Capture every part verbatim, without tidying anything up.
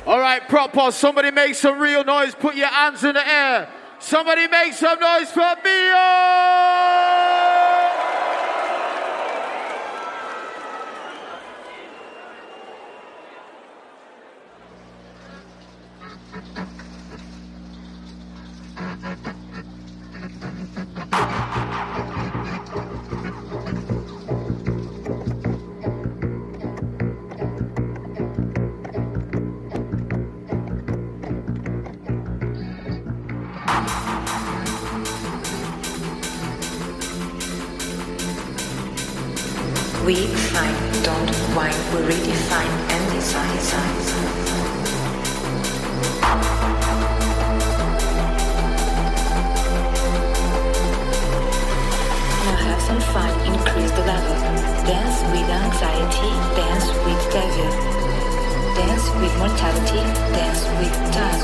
All right, proper. Somebody make some real noise. Put your hands in the air. Somebody make some noise for Mio! We find, don't whine, we redefine and design. Now have some fun, increase the level. Dance with anxiety, dance with devil. Dance with mortality, dance with time.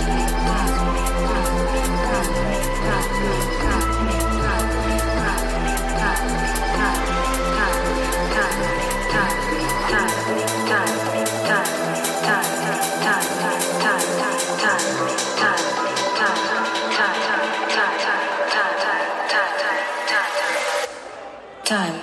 Time.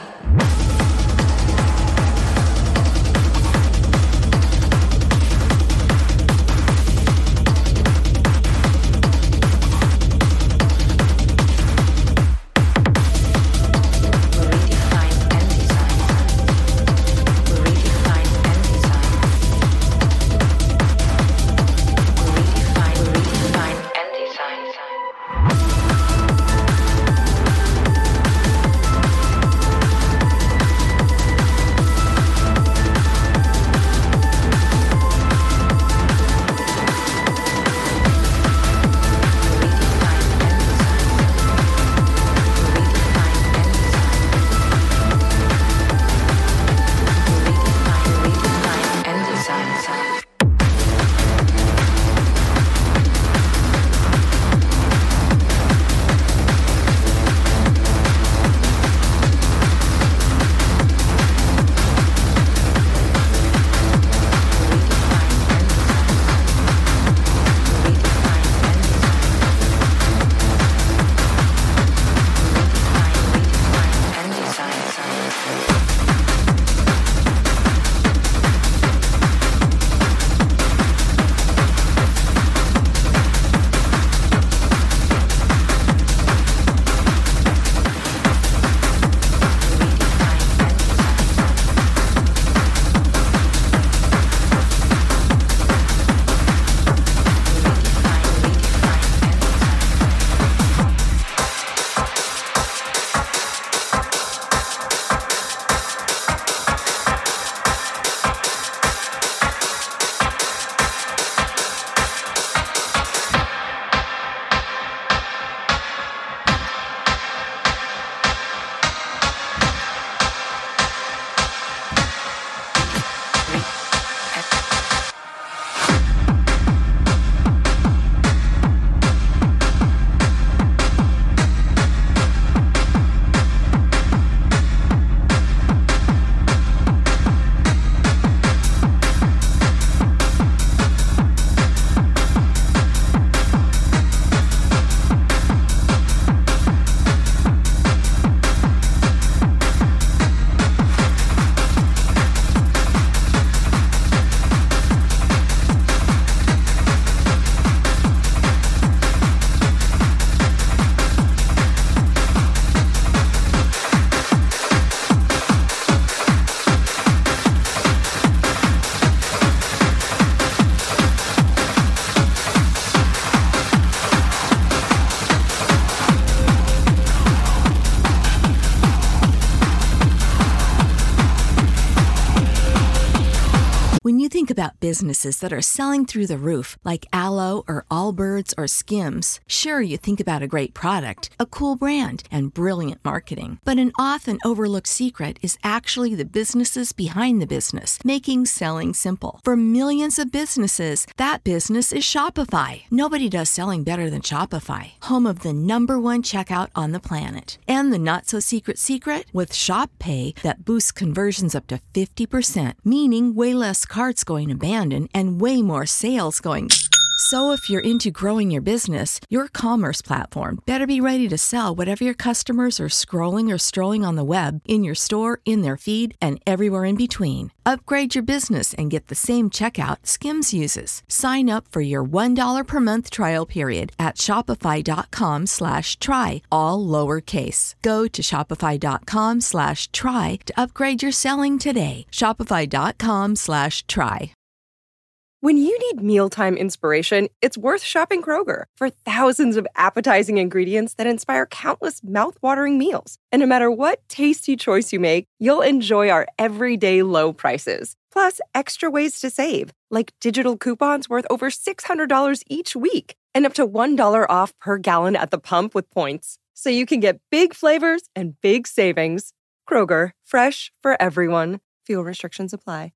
About businesses that are selling through the roof, like Aloe or Allbirds or Skims. Sure, you think about a great product, a cool brand, and brilliant marketing. But an often overlooked secret is actually the businesses behind the business, making selling simple. For millions of businesses, that business is Shopify. Nobody does selling better than Shopify, home of the number one checkout on the planet. And the not-so-secret secret? With Shop Pay that boosts conversions up to fifty percent, meaning way less cards going abandoned and way more sales going. So if you're into growing your business, your commerce platform better be ready to sell whatever your customers are scrolling or strolling on the web, in your store, in their feed, and everywhere in between. Upgrade your business and get the same checkout Skims uses. Sign up for your one dollar per month trial period at shopify.com slash try, all lowercase. Go to shopify.com slash try to upgrade your selling today. Shopify.com slash try. When you need mealtime inspiration, it's worth shopping Kroger for thousands of appetizing ingredients that inspire countless mouth-watering meals. And no matter what tasty choice you make, you'll enjoy our everyday low prices. Plus, extra ways to save, like digital coupons worth over six hundred dollars each week and up to one dollar off per gallon at the pump with points. So you can get big flavors and big savings. Kroger, fresh for everyone. Fuel restrictions apply.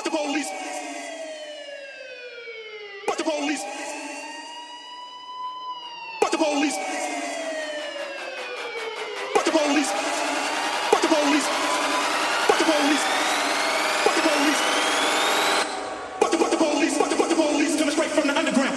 the police. Fuck the police. Fuck the police. Fuck the police. Fuck the police. Fuck the police. Fuck the police. Fuck the fuck the police. Fuck the fuck the police. Coming straight from the underground.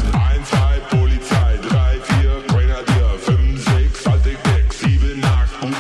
Polizei, drei, vier, Grenadier, fünf, sechs, alte Decks, sieben, acht,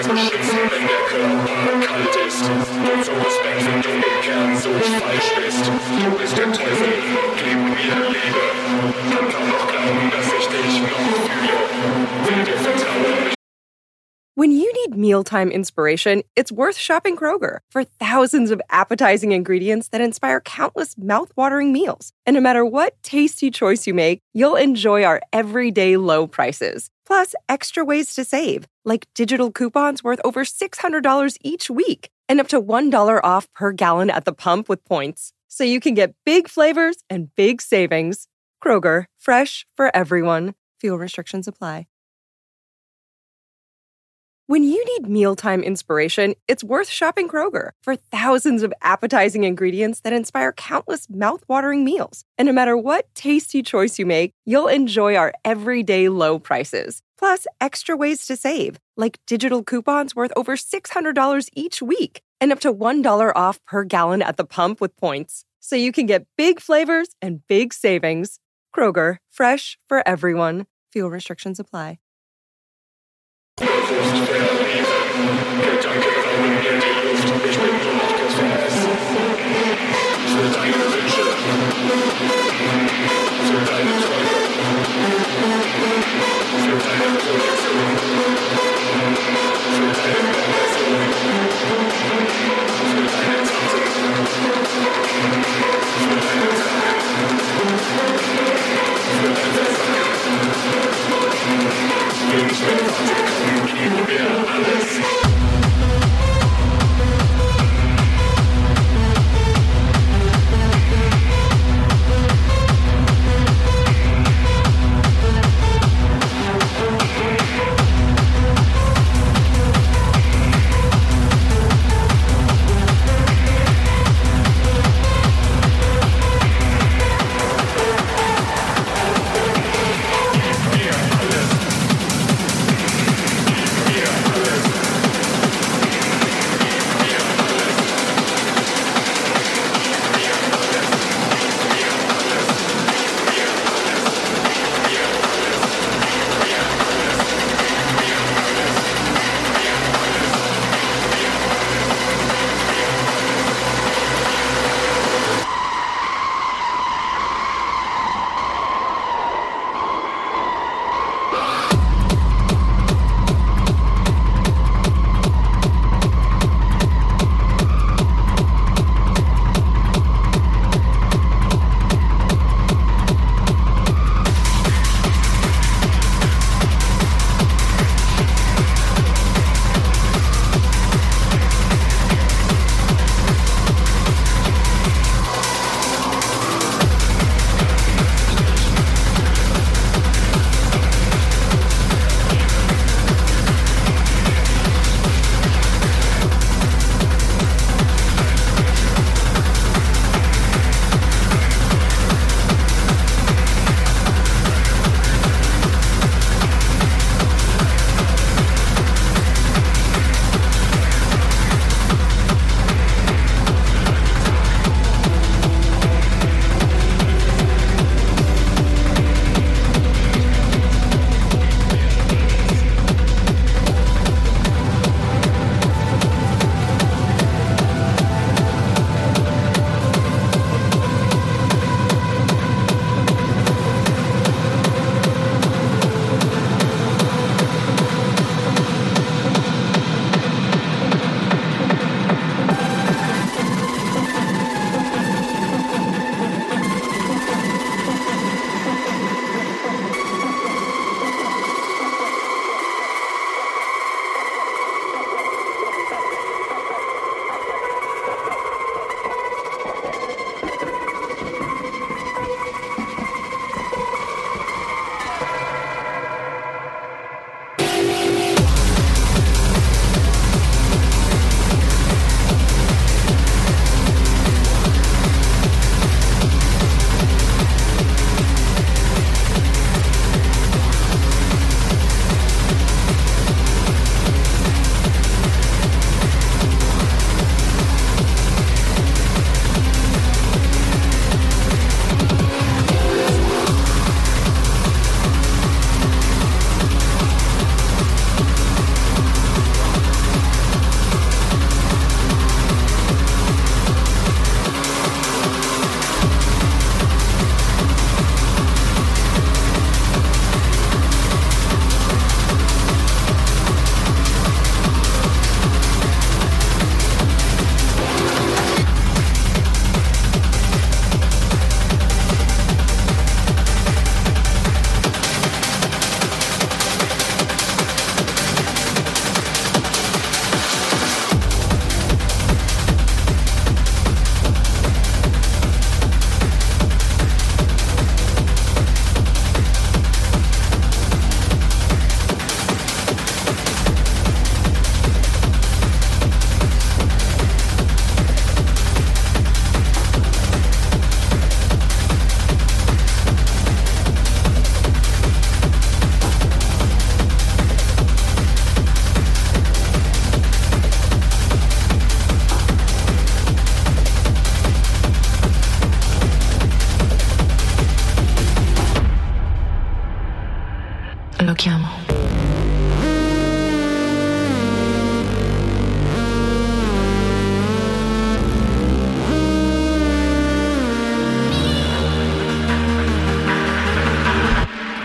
zu schützen, wenn der Körper kalt ist. Und so Respekt, wenn du im Kern so falsch bist. Du bist der Teufel, gib mir Liebe. Kann kaum noch glauben, dass ich dich noch fühle. Will dir vertrauen. When you need mealtime inspiration, it's worth shopping Kroger for thousands of appetizing ingredients that inspire countless mouth-watering meals. And no matter what tasty choice you make, you'll enjoy our everyday low prices. Plus, extra ways to save, like digital coupons worth over six hundred dollars each week and up to one dollar off per gallon at the pump with points. So you can get big flavors and big savings. Kroger, fresh for everyone. Fuel restrictions apply. When you need mealtime inspiration, it's worth shopping Kroger for thousands of appetizing ingredients that inspire countless mouth-watering meals. And no matter what tasty choice you make, you'll enjoy our everyday low prices. Plus, extra ways to save, like digital coupons worth over six hundred dollars each week and up to one dollar off per gallon at the pump with points. So you can get big flavors and big savings. Kroger, fresh for everyone. Fuel restrictions apply. Yeah.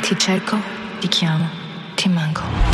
Ti cerco, ti chiamo, ti manco.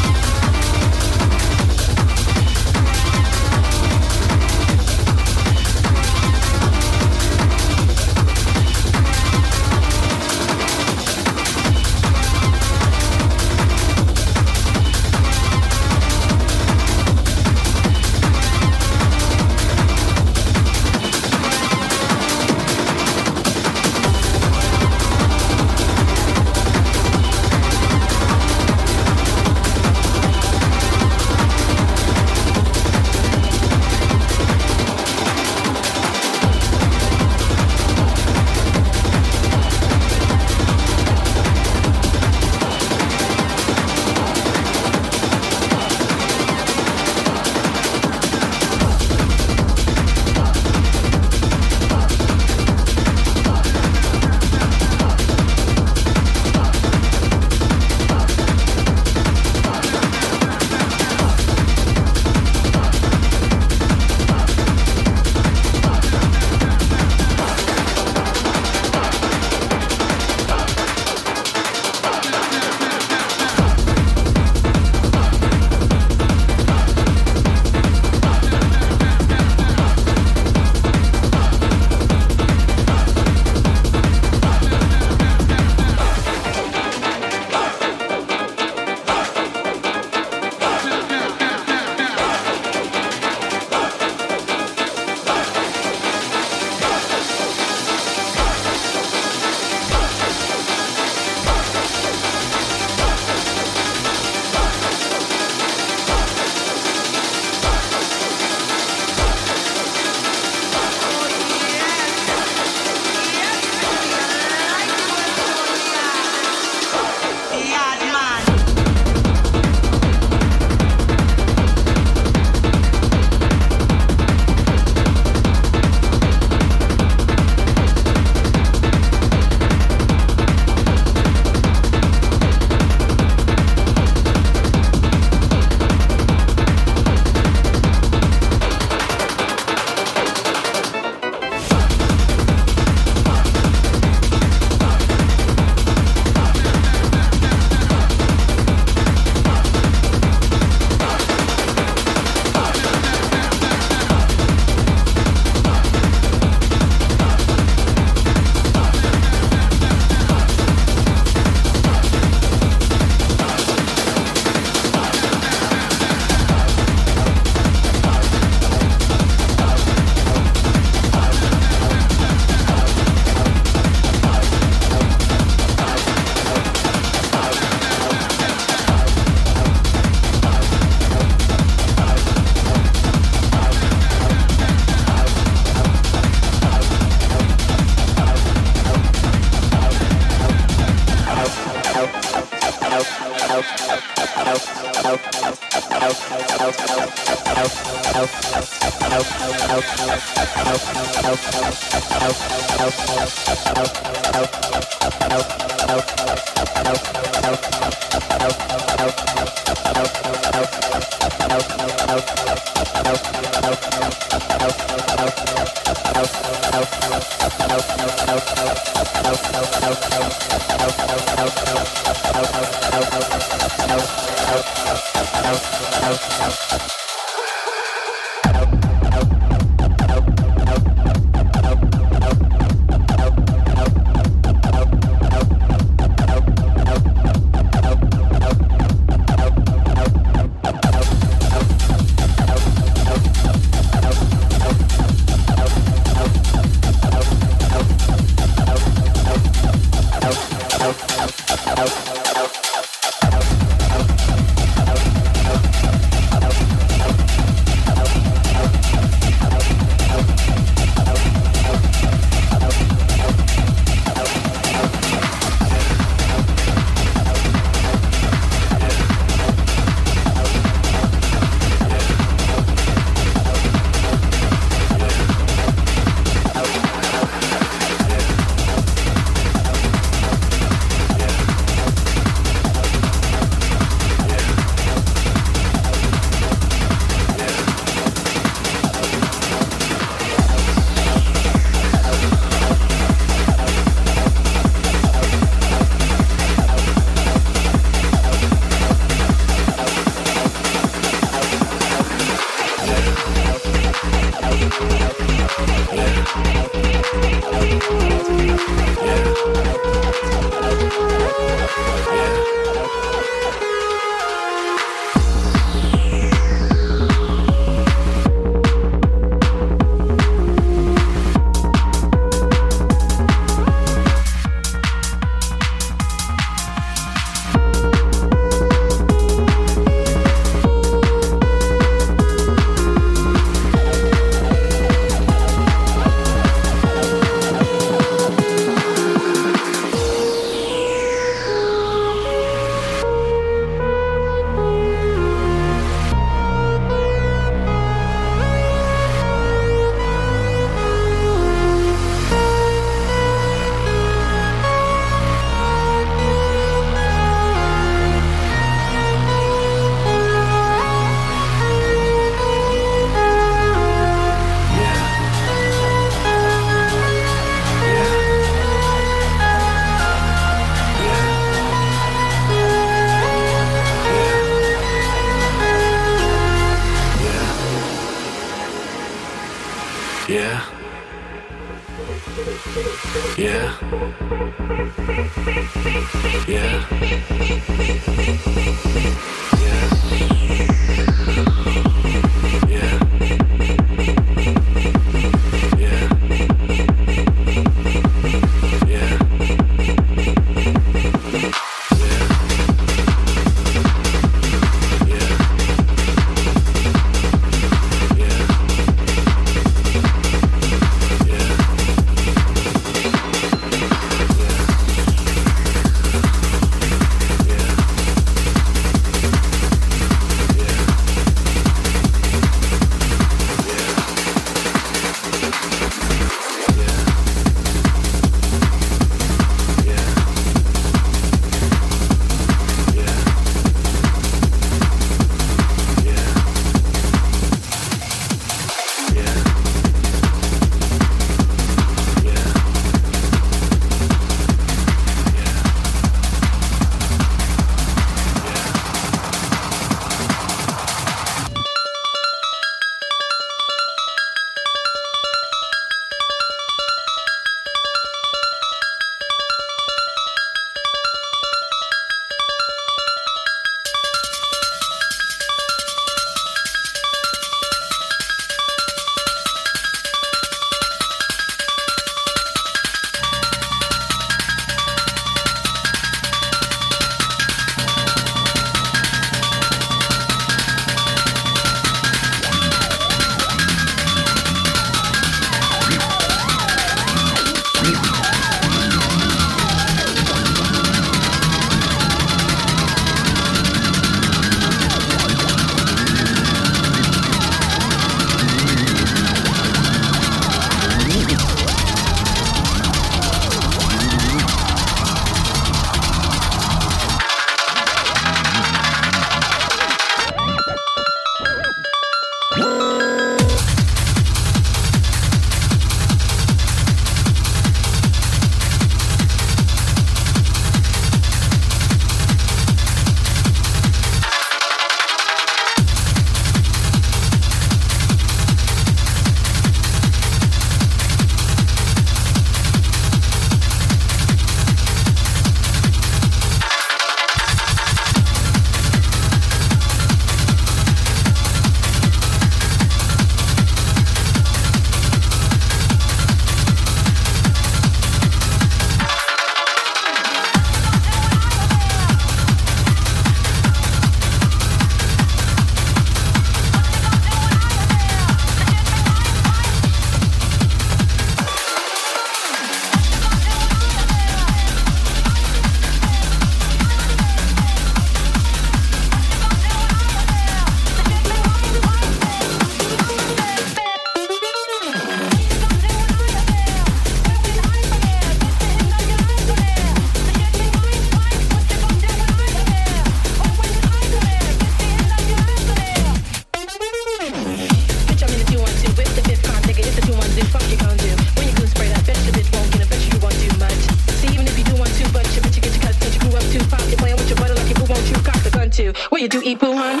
to. What you do, eat poo, hun?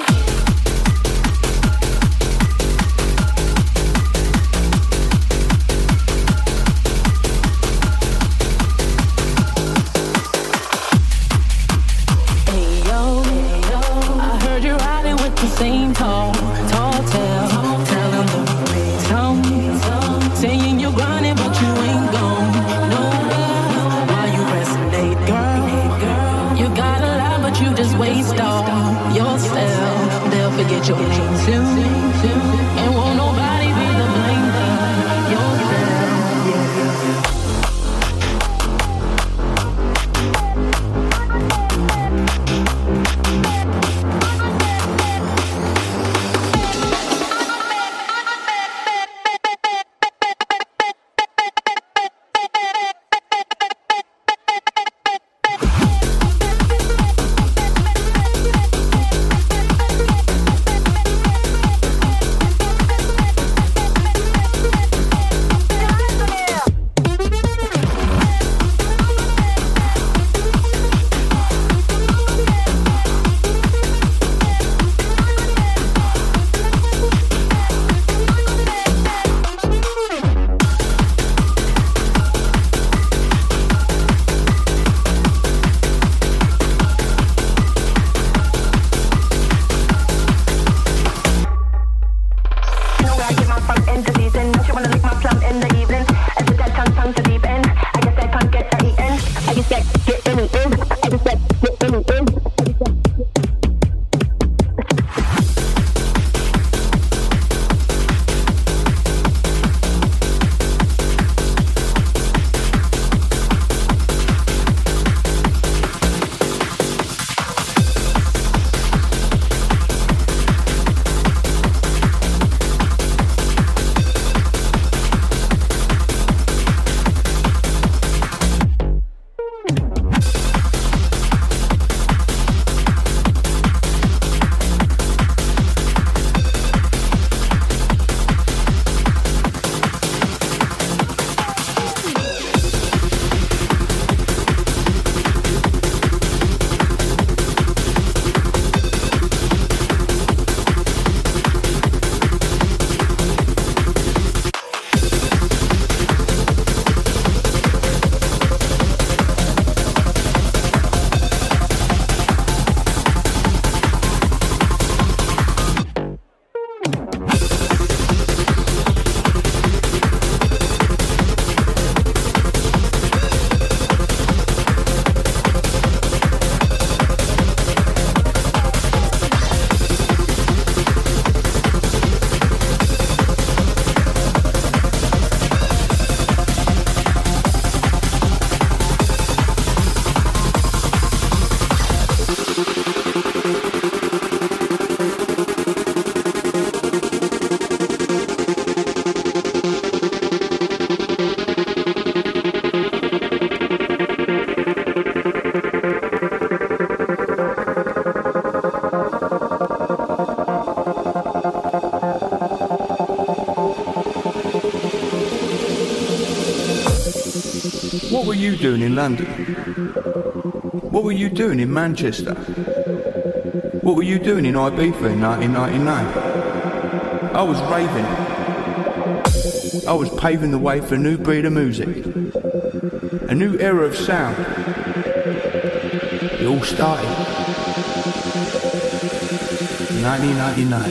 Same tall, tall tale, telling the tongue, saying you're grinding but you ain't gone nowhere. Why you resonate, girl? You got a lot but you just waste all yourself. They'll forget your name soon, and won't nobody be the blame but yourself. Yeah. What were you doing in London? What were you doing in Manchester? What were you doing in Ibiza in nineteen ninety-nine? I was raving. I was paving the way for a new breed of music. A new era of sound. It all started in nineteen ninety-nine.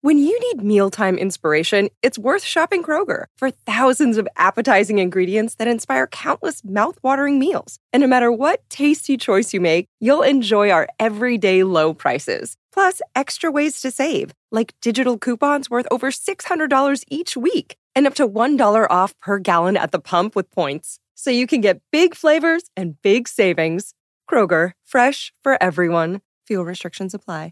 When you need mealtime inspiration, it's worth shopping Kroger for thousands of appetizing ingredients that inspire countless mouth-watering meals. And no matter what tasty choice you make, you'll enjoy our everyday low prices. Plus, extra ways to save, like digital coupons worth over six hundred dollars each week and up to one dollar off per gallon at the pump with points. So you can get big flavors and big savings. Kroger, fresh for everyone. Fuel restrictions apply.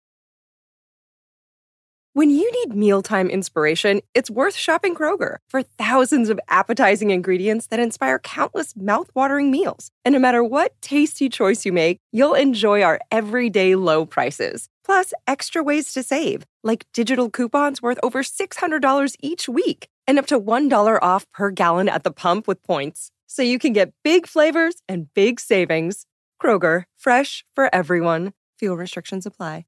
When you need mealtime inspiration, it's worth shopping Kroger for thousands of appetizing ingredients that inspire countless mouth-watering meals. And no matter what tasty choice you make, you'll enjoy our everyday low prices. Plus, extra ways to save, like digital coupons worth over six hundred dollars each week and up to one dollar off per gallon at the pump with points. So you can get big flavors and big savings. Kroger, fresh for everyone. Fuel restrictions apply.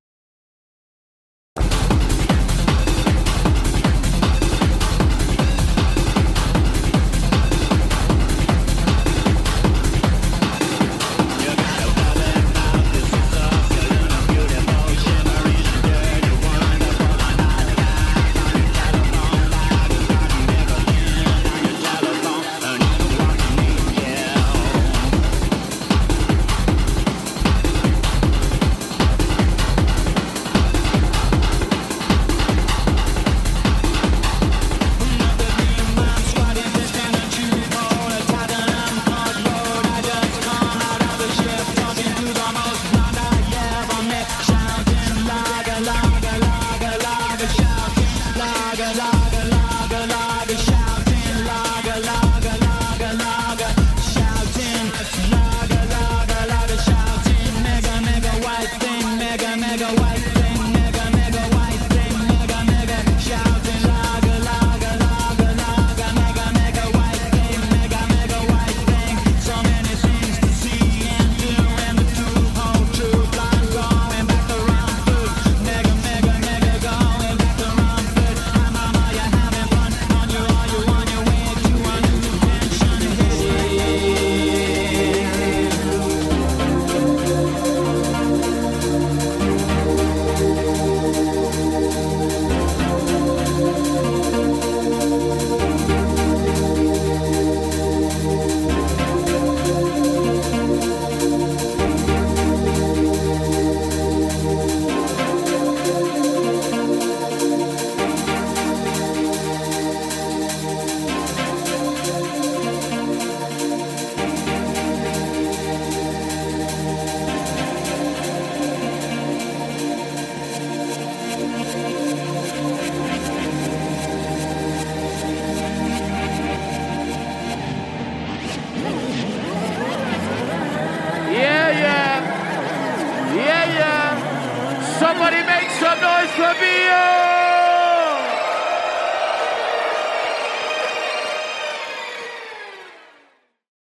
Somebody make some noise for me!